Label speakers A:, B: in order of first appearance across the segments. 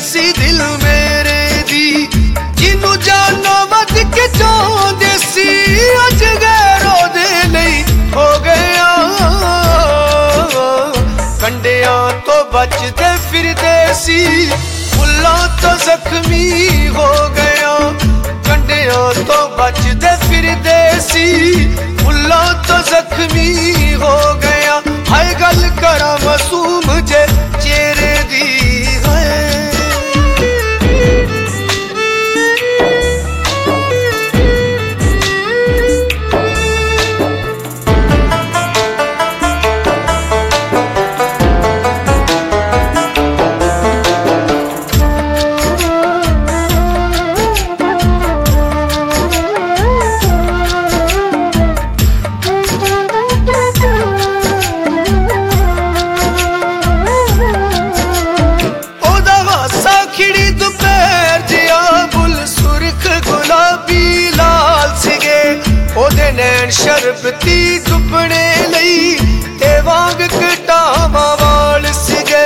A: सी दिल मेरे दी जिन्नू जानो वध के चाहते सी अज गैरों दे लई हो गया कंडिया तो बचते फिरदे सी फुल्लां तो जख्मी हो गया कंडिया तो बचते फिरदे सी फुल्लां तो जख्मी हो गया हाय गल करा मासूम जे चेहरे दी शरबती दुपने लई ते वांग कटावा वाल सिगे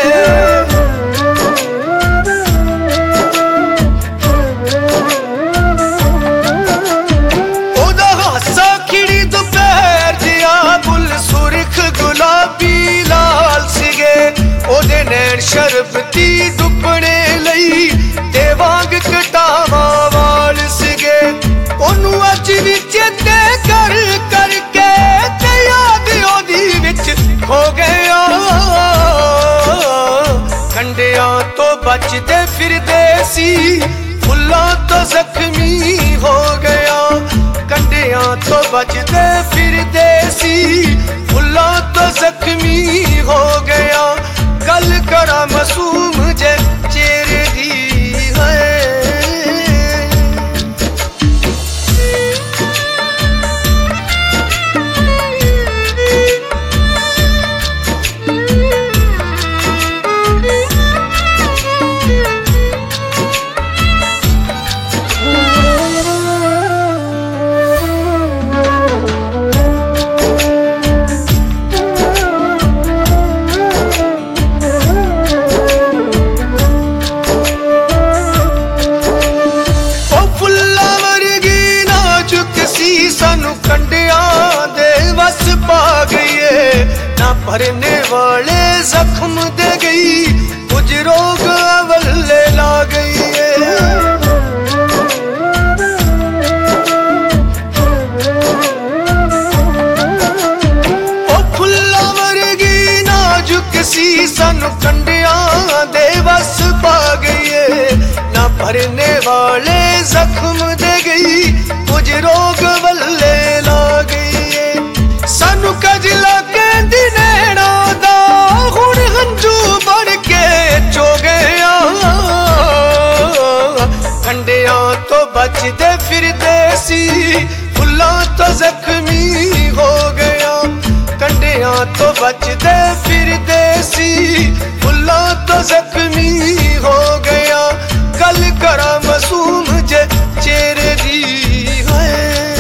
A: ओदा हासा खिड़ी दोपहर जिया बुल सुरख गुलाबी लाल सिगे ओदे नैन शरबती दुपने लई ते वांग कटावा वाल सिगे ओनू अज भी चेते कर करके ते याद ओदी विच हो गया कंडिया तो बचते फिरदे सी फुल्लां तो जख्मी हो गया कंडिया तो बचते फिरदे सी फुल्लां तो जख्मी हो गया गल करा मासूम जे चेहरे दी है भरने वाले जख्म दे गई कुछ रोग अवल्ले ला गई है ओ फुल्ला वर्गी नाजुक सी सानू कंडिया दे वस पा गई है ना भरने वाले जख्म दे गई कुछ रोग अवल्ले ला गई है सानू कजला कहंदी नैना दा हुण हंजू बन के चो गया कंडिया तो बचते फिरदे सी फुल्लां तो जख्मी हो गया कंडिया तो बचते फिरदे सी फुल्लां तो जख्मी हो गया गल करा मासूम जे चेहरे दी है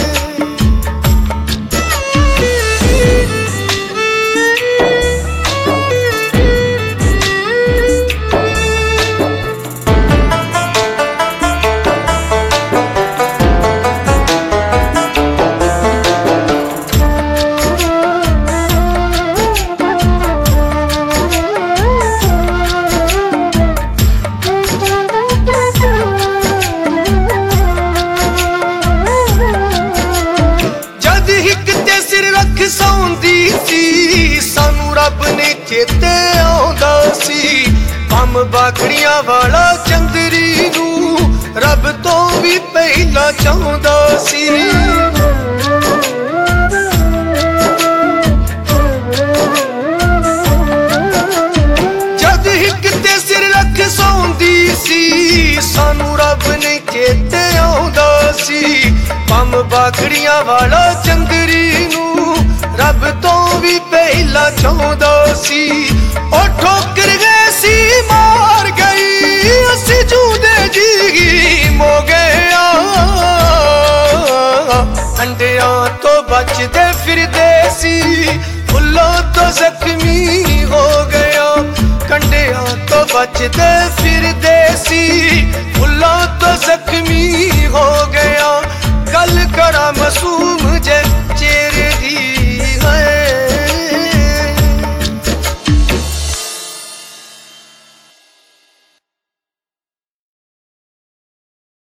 A: चेते आउंदा सी पम बाखड़ियां वाला चंदरी नू रब तो भी पहला चाहुंदा सी जद हिक ते सिर रख सौंदी सी सानू रब ने चेते आउंदा सी पम बाखड़ियां वाला चंदरी नू रब तो भी पहला चाहुंदा सी ओ ठोकर गए सी मार गई असी जूदे जी मो गया अंडिया तो बचते फिरदे सी फुल्लां तो जख्मी हो गया कंडिया तो बचते फिरदे सी, फुल्लों तो जख्मी हो गया। गल करा मासूम जे चेहरे दी है,